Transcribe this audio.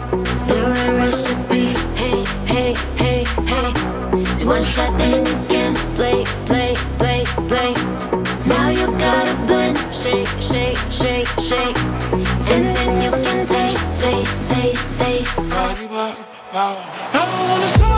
They're a recipe. Hey, hey, hey, hey. One shot, then you can play, play, play, play. Now you gotta blend, shake, shake, shake, shake. And then you can taste, taste, taste, taste. Body, body, body. I don't wanna stop.